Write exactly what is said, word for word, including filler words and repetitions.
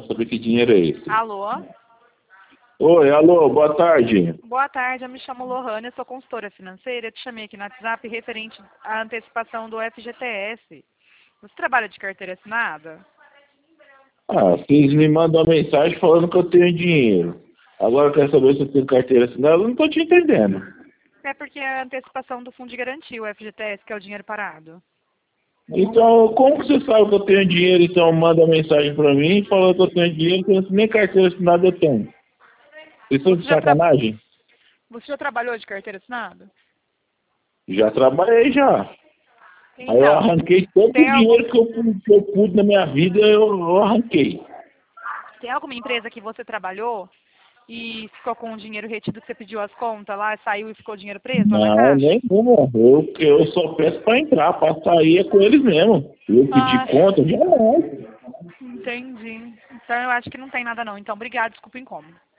saber que dinheiro é esse. Alô? Oi, alô, boa tarde. Boa tarde, eu me chamo Lohane, eu sou consultora financeira. Eu te chamei aqui no WhatsApp referente à antecipação do F G T S. Você trabalha de carteira assinada? Ah, vocês me mandam uma mensagem falando que eu tenho dinheiro. Agora quer saber se eu tenho carteira assinada? Eu não tô te entendendo. É porque é a antecipação do fundo de garantia, o F G T S, que é o dinheiro parado. Então, como que você sabe que eu tenho dinheiro, então manda mensagem pra mim falando que eu tenho dinheiro, que nem carteira assinada eu tenho. Vocês estão Você de já, tra... sacanagem? Você já trabalhou de carteira assinada? Já trabalhei já. Aí eu Então, arranquei todo o tem, algum... dinheiro que eu, pu- que eu pude na minha vida, eu, eu arranquei. tem alguma empresa que você trabalhou e ficou com o dinheiro retido que você pediu as contas lá, saiu e ficou o dinheiro preso lá na Não, caixa? nenhuma. Eu, eu só peço pra entrar, pra sair é com eles mesmo. Eu pedi Ah, conta, jamais. entendi. Então eu acho que não tem nada não. Então, obrigado, desculpa o incômodo.